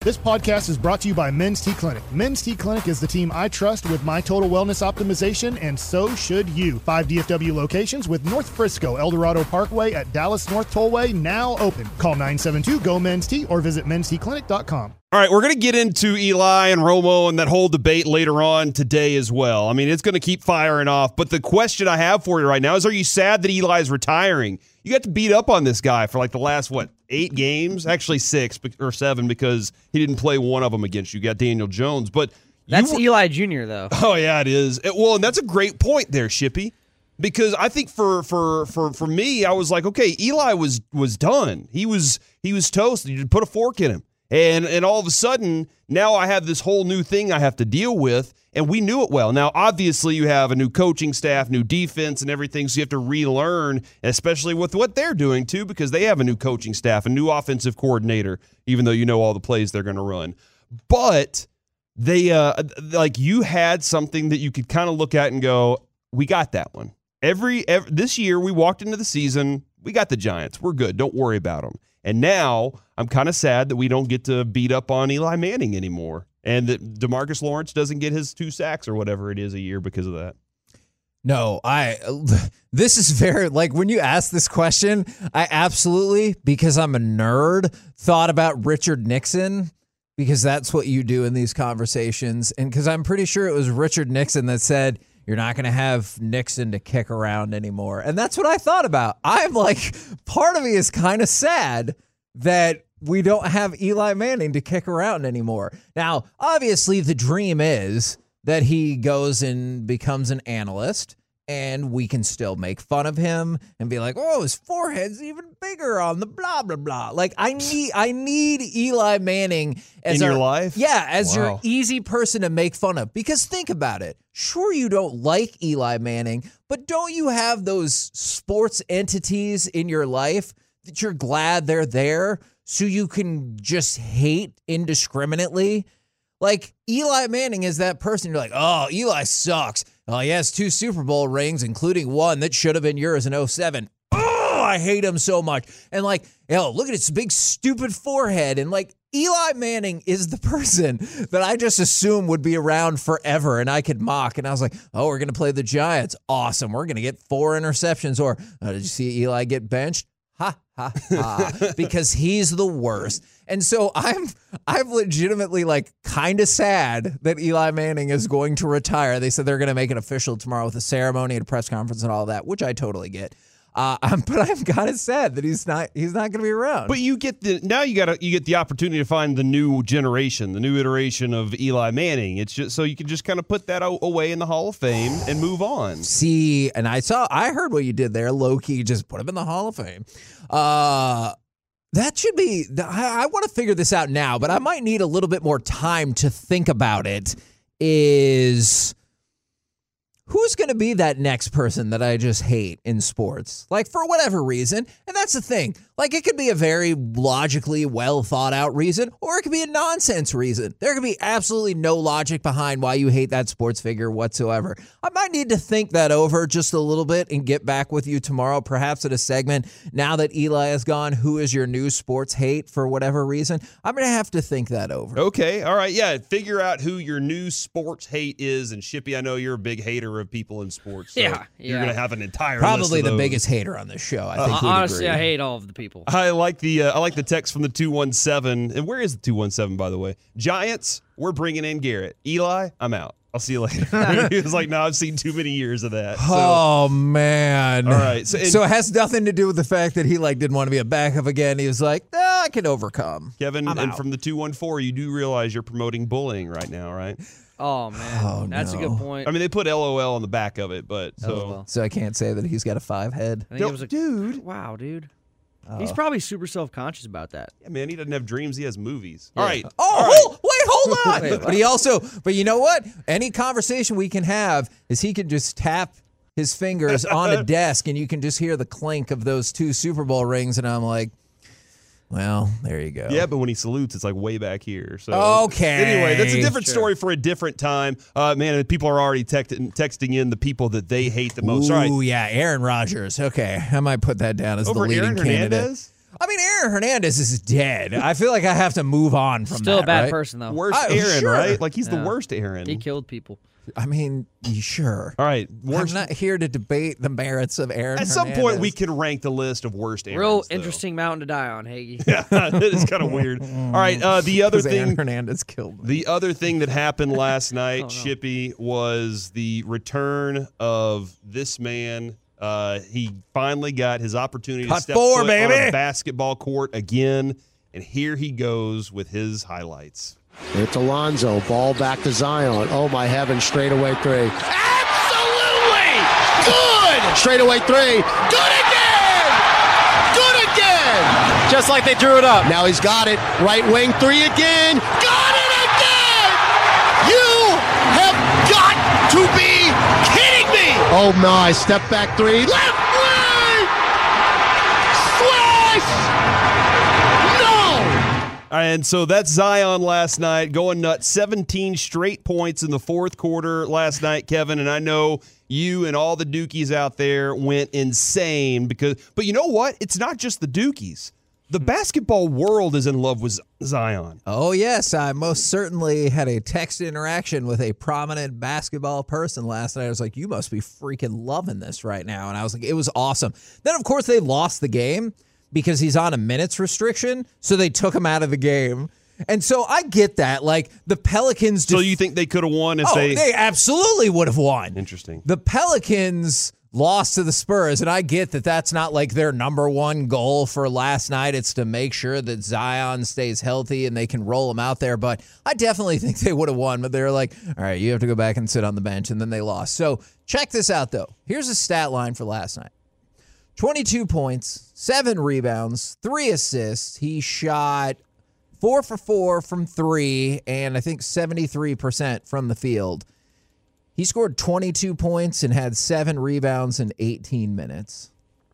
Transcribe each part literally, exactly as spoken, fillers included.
This podcast is brought to you by Men's T Clinic. Men's T Clinic is the team I trust with my total wellness optimization, and so should you. Five D F W locations with North Frisco, El Dorado Parkway at Dallas North Tollway now open. Call nine seven two, G O, Men's T or visit mens t clinic dot com. All right, we're going to get into Eli and Romo and that whole debate later on today as well. I mean, it's going to keep firing off. But the question I have for you right now is, are you sad that Eli's retiring? You got to beat up on this guy for like the last, what, eight games? Actually six or seven because he didn't play one of them against you. You got Daniel Jones. But That's were, Eli Junior, though. Oh, yeah, it is. It, well, and that's a great point there, Shippy. Because I think for for for for me, I was like, okay, Eli was was done. He was he was toast. You put a fork in him. And and all of a sudden, now I have this whole new thing I have to deal with, and we knew it well. Now, obviously, you have a new coaching staff, new defense, and everything, so you have to relearn, especially with what they're doing, too, because they have a new coaching staff, a new offensive coordinator, even though you know all the plays they're going to run. But they, uh, like, you had something that you could kind of look at and go, we got that one. Every, every This year, we walked into the season, we got the Giants. We're good. Don't worry about them. And now I'm kind of sad that we don't get to beat up on Eli Manning anymore, and that DeMarcus Lawrence doesn't get his two sacks or whatever it is a year because of that. No, I. This is very, like, when you ask this question, I absolutely, because I'm a nerd, thought about Richard Nixon, because that's what you do in these conversations. And because I'm pretty sure it was Richard Nixon that said, you're not going to have Nixon to kick around anymore. And that's what I thought about. I'm like, part of me is kind of sad that we don't have Eli Manning to kick around anymore. Now, obviously, the dream is that he goes and becomes an analyst, and we can still make fun of him and be like, oh, his forehead's even bigger on the blah, blah, blah. Like, I need I need Eli Manning as In our, your life? Yeah, as Wow. your easy person to make fun of. Because think about it. Sure, you don't like Eli Manning, but don't you have those sports entities in your life that you're glad they're there so you can just hate indiscriminately? Like, Eli Manning is that person. You're like, oh, Eli sucks. Oh, he has two Super Bowl rings, including one that should have been yours in oh seven. Oh, I hate him so much. And like, yo, look at his big stupid forehead. And like, Eli Manning is the person that I just assume would be around forever and I could mock. And I was like, oh, we're going to play the Giants. Awesome. We're going to get four interceptions. Or oh, did you see Eli get benched? Ha, ha, ha. Because he's the worst. And so I'm I'm legitimately like kind of sad that Eli Manning is going to retire. They said they're going to make it official tomorrow with a ceremony and a press conference and all that, which I totally get. Uh, I'm, but I'm kind of sad that he's not he's not going to be around. But you get the now you got you get the opportunity to find the new generation, the new iteration of Eli Manning. It's just so you can just kind of put that away in the Hall of Fame and move on. See, and I saw I heard what you did there, low key. Just put him in the Hall of Fame. Uh, that should be. I, I want to figure this out now, but I might need a little bit more time to think about it. Is who's going to be that next person that I just hate in sports? Like, for whatever reason. And that's the thing. Like, it could be a very logically well thought out reason, or it could be a nonsense reason. There could be absolutely no logic behind why you hate that sports figure whatsoever. I might need to think that over just a little bit and get back with you tomorrow, perhaps at a segment. Now that Eli is gone, who is your new sports hate for whatever reason? I'm going to have to think that over. Okay. All right. Yeah. Figure out who your new sports hate is. And Shippy, I know you're a big hater of people in sports. So Yeah, you're yeah. going to have an entire Probably list of the those. biggest hater on this show. I Uh, think we'd Honestly, agree. I hate all of the people. I like the uh, I like the text from the two one seven. And where is the two one seven, by the way? Giants, we're bringing in Garrett. Eli, I'm out. I'll see you later. He was like, no, I've seen too many years of that. So, Oh, man. all right. So, and So it has nothing to do with the fact that he like didn't want to be a backup again. He was like, ah, I can overcome. Kevin, I'm and out. from the two one four, you do realize you're promoting bullying right now, right? Oh, man. Oh, That's no. a good point. I mean, they put L O L on the back of it, but so. LOL. So I can't say that he's got a five head. I think No, it was a dude. Wow, dude. He's probably super self-conscious about that. Yeah, man, he doesn't have dreams. He has movies. Yeah. All right. Oh, All right. hold, wait, hold on. Wait, but he also, but you know what? Any conversation we can have is he can just tap his fingers on a desk and you can just hear the clink of those two Super Bowl rings. And I'm like, well, there you go. Yeah, but when he salutes, it's like way back here. So Okay. Anyway, that's a different Sure. story for a different time. Uh, man, people are already texting, texting in the people that they hate the most. Ooh, All right. yeah, Aaron Rodgers. Okay, I might put that down as Over the leading Aaron candidate. Hernandez? I mean, Aaron Hernandez is dead. I feel like I have to move on from Still that, a bad right? person, though. Worst I- Aaron, sure. right? Like he's Yeah. the worst Aaron. He killed people. I mean, sure. All right, worst. I'm not here to debate the merits of Aaron At some point, Hernandez. we can rank the list of worst Aarons. Real though. interesting mountain to die on, Hagee. Yeah, it is kind of weird. All right, uh, the other 'Cause Aaron thing. Hernandez killed me. The other thing that happened last night, Oh, no. Shippy, was the return of this man. Uh, he finally got his opportunity Cut to step four, foot on baby. a basketball court again, and here he goes with his highlights. It's Alonzo. Ball back to Zion. Oh, my heavens. Straightaway three. Absolutely! Good! Straightaway three. Good again! Good again! Just like they drew it up. Now he's got it. Right wing three again. Got it again! You have got to be kidding me! Oh, my. Step back three. Left wing! Swish! No! And so that's Zion last night, going nuts. seventeen straight points in the fourth quarter last night, Kevin. And I know you and all the Dukies out there went insane because, but you know what? It's not just the Dukies. The basketball world is in love with Zion. Oh, yes. I most certainly had a text interaction with a prominent basketball person last night. I was like, you must be freaking loving this right now. And I was like, it was awesome. Then, of course, they lost the game because he's on a minutes restriction. So they took him out of the game. And so I get that. Like, the Pelicans. So def- you think they could have won if oh, they, they absolutely would have won. Interesting. The Pelicans lost to the Spurs, and I get that that's not like their number one goal for last night. It's to make sure that Zion stays healthy and they can roll him out there. But I definitely think they would have won. But they're like, all right, you have to go back and sit on the bench, and then they lost. So check this out, though. Here's a stat line for last night. twenty-two points, seven rebounds, three assists. He shot four for four from three, and I think seventy-three percent from the field. He scored twenty-two points and had seven rebounds in eighteen minutes.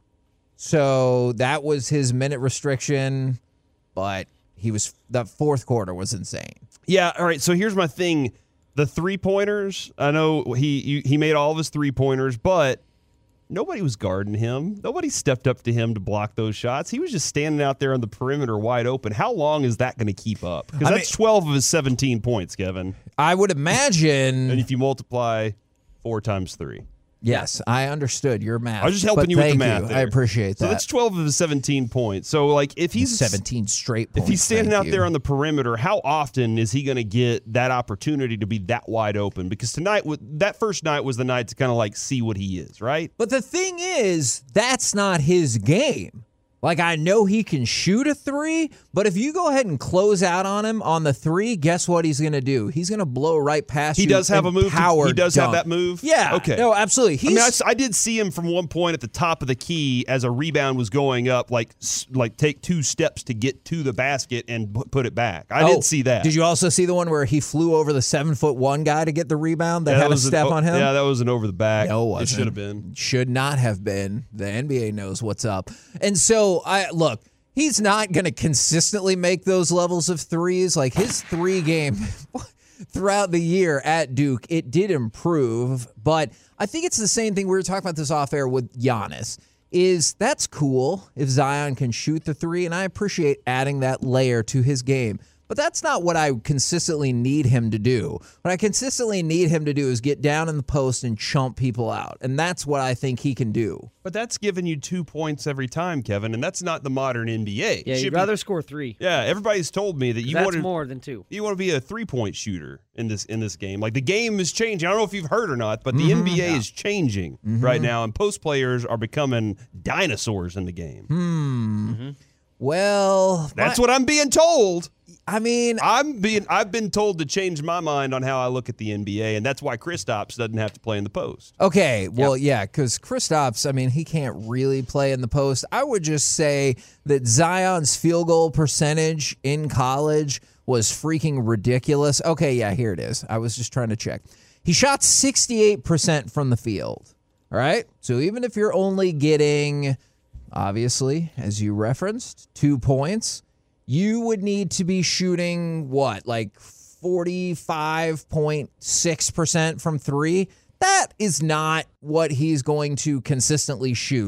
So that was his minute restriction, but he was that fourth quarter was insane. Yeah, all right. So here's my thing. The three-pointers, I know he he made all of his three-pointers, but nobody was guarding him. Nobody stepped up to him to block those shots. He was just standing out there on the perimeter wide open. How long is that going to keep up? Because I that's mean- twelve of his seventeen points, Kevin. I would imagine. And if you multiply four times three. Yes, I understood your math. I was just helping but you with the thank math you. there. I appreciate So that. that's twelve of his seventeen points. So, like, if he's seventeen straight points. If he's standing thank out you. there on the perimeter, how often is he going to get that opportunity to be that wide open? Because tonight, that first night was the night to kind of like see what he is, right? But the thing is, that's not his game. Like, I know he can shoot a three, but if you go ahead and close out on him on the three, guess what he's going to do? He's going to blow right past He you. does have a and move. to- power he does have dunk. that move. Yeah. Okay. No, absolutely. I He's, mean, I, s- I did see him from one point at the top of the key as a rebound was going up, like s- like take two steps to get to the basket and pu- put it back. I Oh, did see that. Did you also see the one where he flew over the seven foot one guy to get the rebound that Yeah, had a was an step o- on him? Yeah, that was an over the back. No, it it wasn't. should have been. Should not have been. The N B A knows what's up. And so, I look, he's not going to consistently make those levels of threes. Like his three game throughout the year at Duke, it did improve. But I think it's the same thing. We were talking about this off air with Giannis. Is that's cool if Zion can shoot the three, and I appreciate adding that layer to his game. But that's not what I consistently need him to do. What I consistently need him to do is get down in the post and chump people out. And that's what I think he can do. But that's giving you two points every time, Kevin, and that's not the modern N B A. Yeah, Should you'd be- rather score three. Yeah, everybody's told me that you That's want to more than two. you want to be a three-point shooter in this in this game. Like the game is changing. I don't know if you've heard or not, but the Mm-hmm. N B A is changing right now, and post players are becoming dinosaurs in the game. Hmm. Well, That's my- what I'm being told. I mean, I'm being I've been told to change my mind on how I look at the N B A, and that's why Kristaps doesn't have to play in the post. okay, well, yeah, because Kristaps, I mean, he can't really play in the post. I would just say that Zion's field goal percentage in college was freaking ridiculous. Okay, yeah, here it is. I was just trying to check. He shot sixty-eight percent from the field. All right, so even if you're only getting, obviously, as you referenced, two points, you would need to be shooting what, like forty-five point six percent from three? That is not what he's going to consistently shoot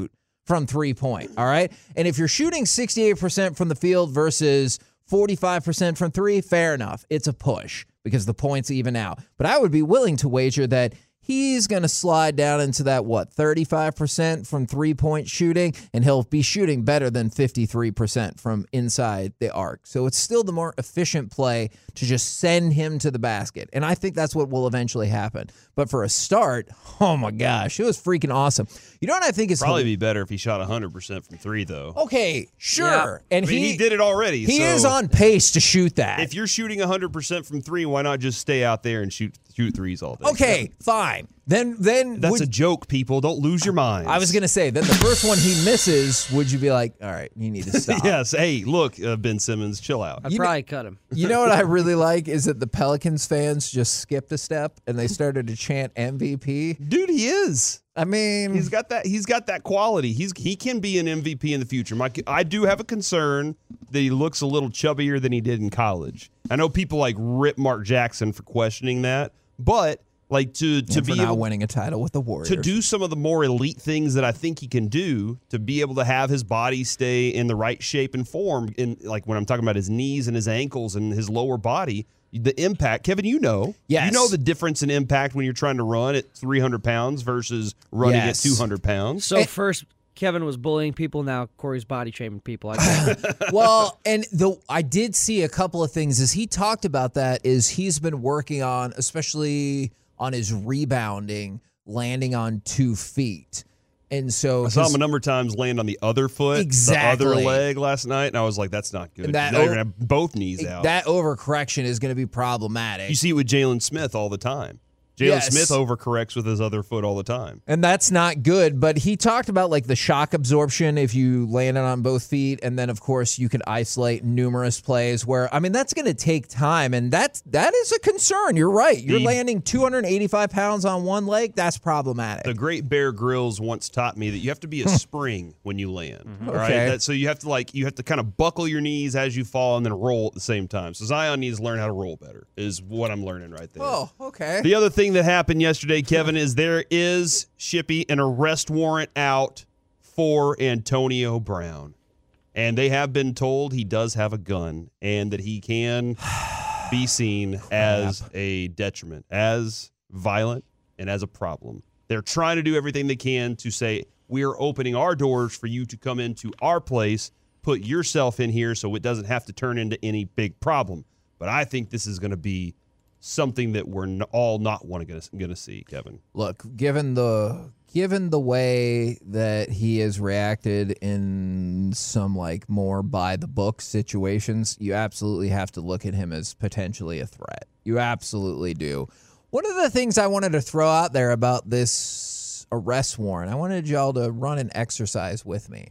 from three-point, all right? And if you're shooting sixty-eight percent from the field versus forty-five percent from three, fair enough. It's a push because the points even out. But I would be willing to wager that he's going to slide down into that, what, thirty-five percent from three-point shooting, and he'll be shooting better than fifty-three percent from inside the arc. So it's still the more efficient play to just send him to the basket. And I think that's what will eventually happen. But for a start, oh my gosh, it was freaking awesome. You know what I think is Probably be better if he shot one hundred percent from three, though. Okay, sure. Yeah. And I mean, he, he did it already. He so is on pace to shoot that. If you're shooting one hundred percent from three, why not just stay out there and shoot shoot threes all day? Okay, fine. Then then That's would, a joke, people. Don't lose your minds. I was going to say, then the first one he misses, would you be like, all right, you need to stop? Yes. Hey, look, uh, Ben Simmons, chill out. I'd You probably cut him. You know what I really like is that the Pelicans fans just skipped a step and they started to chant M V P. Dude, he is. I mean, He's got that. He's got that quality. He's he can be an M V P in the future. My, I do have a concern that he looks a little chubbier than he did in college. I know people like rip Mark Jackson for questioning that, but like to to and for be not able, winning a title with the Warriors. to do some of the more elite things that I think he can do, to be able to have his body stay in the right shape and form, in like when I'm talking about his knees and his ankles and his lower body, the impact. Kevin, you know, Yes. you know the difference in impact when you're trying to run at three hundred pounds versus running Yes. at two hundred pounds. So first, Kevin was bullying people. Now Corey's body shaming people. I guess. Well, and the I did see a couple of things as he talked about that is he's been working on, especially on his rebounding, landing on two feet. And so I saw his- him a number of times land on the other foot, Exactly. the other leg last night, and I was like, that's not good. And that Now you're o- going to have both knees out. that overcorrection is going to be problematic. You see it with Jalen Smith all the time. Jalen Yes. Smith overcorrects with his other foot all the time. And that's not good, but he talked about like the shock absorption if you land it on both feet, and then of course you could isolate numerous plays where I mean that's going to take time, and that that is a concern. You're right. You're The- landing two hundred eighty-five pounds on one leg. That's problematic. The great Bear Grylls once taught me that you have to be a spring when you land. All right, Okay. that, so you have to like you have to kind of buckle your knees as you fall and then roll at the same time. So Zion needs to learn how to roll better. Is what I'm learning right there. Oh, okay. The other thing that happened yesterday, Kevin, is there is, Shippy, an arrest warrant out for Antonio Brown. And they have been told he does have a gun and that he can be seen as a detriment, as violent, and as a problem. They're trying to do everything they can to say, we are opening our doors for you to come into our place, put yourself in here so it doesn't have to turn into any big problem. But I think this is going to be something that we're n- all not want to going to see, Kevin. Look, given the given the way that he has reacted in some like more by the book situations, you absolutely have to look at him as potentially a threat. You absolutely do. One of the things I wanted to throw out there about this arrest warrant, I wanted y'all to run an exercise with me.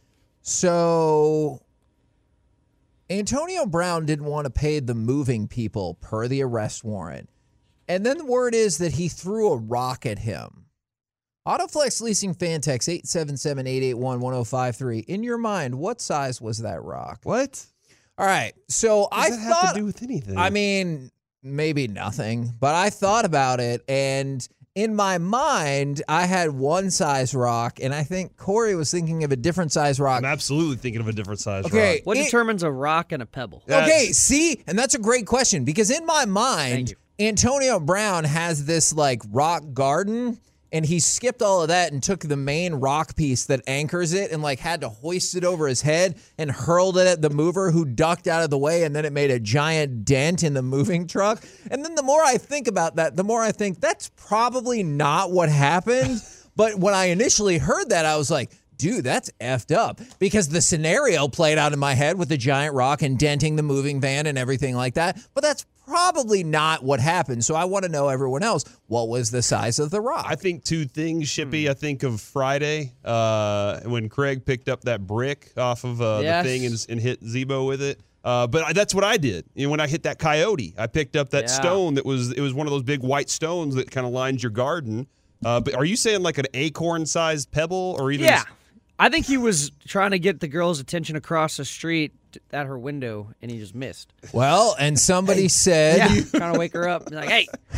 So Antonio Brown didn't want to pay the moving people per the arrest warrant. And then the word is that he threw a rock at him. Autoflex Leasing Fan Text eight seven seven, eight eight one, one oh five three. In your mind, what size was that rock? What? All right. So What I does that thought have to do with anything? I mean, maybe nothing, but I thought about it, and in my mind, I had one size rock, and I think Corey was thinking of a different size rock. I'm absolutely thinking of a different size Okay. rock. What It- determines a rock and a pebble? Okay, see? And that's a great question because in my Thank mind, you. Antonio Brown has this like rock garden and he skipped all of that and took the main rock piece that anchors it and like had to hoist it over his head and hurled it at the mover who ducked out of the way and then it made a giant dent in the moving truck. And then the more I think about that, the more I think that's probably not what happened. But when I initially heard that, I was like, dude, that's effed up because the scenario played out in my head with the giant rock and denting the moving van and everything like that. But that's probably not what happened. So I want to know, everyone else, what was the size of the rock? I think two things, Shippy. Hmm. I think of Friday uh, when Craig picked up that brick off of uh, Yes. the thing and, and hit Zebo with it. Uh, but I, that's what I did. You know, when I hit that coyote, I picked up that Yeah. stone that was it was one of those big white stones that kind of lines your garden. Uh, but are you saying like an acorn-sized pebble or even? Yeah. I think he was trying to get the girl's attention across the street t- at her window, and he just missed. well, and somebody said, Yeah, trying to wake her up. Like, hey,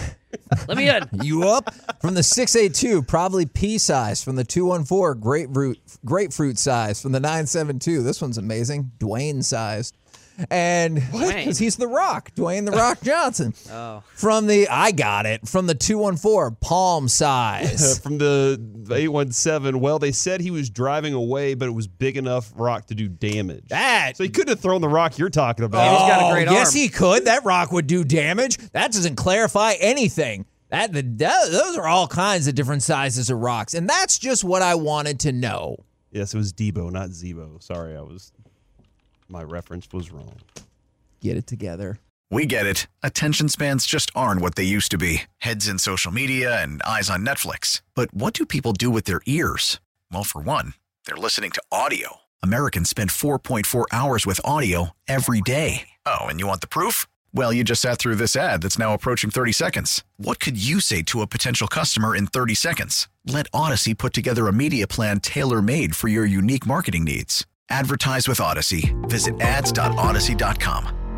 Let me in. You up? From the six eight two, probably pea size. From the two one four, grapefruit, grapefruit size. From the nine seven two, this one's amazing, Dwayne sized. And because he's The Rock, Dwayne The Rock Johnson. Oh. From the, I got it, from the two one four, palm size. From the eight one seven, well, they said he was driving away, but it was big enough rock to do damage. That. So he couldn't have thrown the rock you're talking about. Yeah, he's got a great oh, yes, arm. he could. That rock would do damage. That doesn't clarify anything. That, the, that Those are all kinds of different sizes of rocks. And that's just what I wanted to know. Yes, it was Debo, not Zebo. Sorry, I was... My reference was wrong. Get it together. We get it. Attention spans just aren't what they used to be. Heads in social media and eyes on Netflix. But what do people do with their ears? Well, for one, they're listening to audio. Americans spend four point four hours with audio every day. Oh, and you want the proof? Well, you just sat through this ad that's now approaching thirty seconds. What could you say to a potential customer in thirty seconds? Let Odyssey put together a media plan tailor-made for your unique marketing needs. Advertise with Odyssey. Visit ads dot odyssey dot com.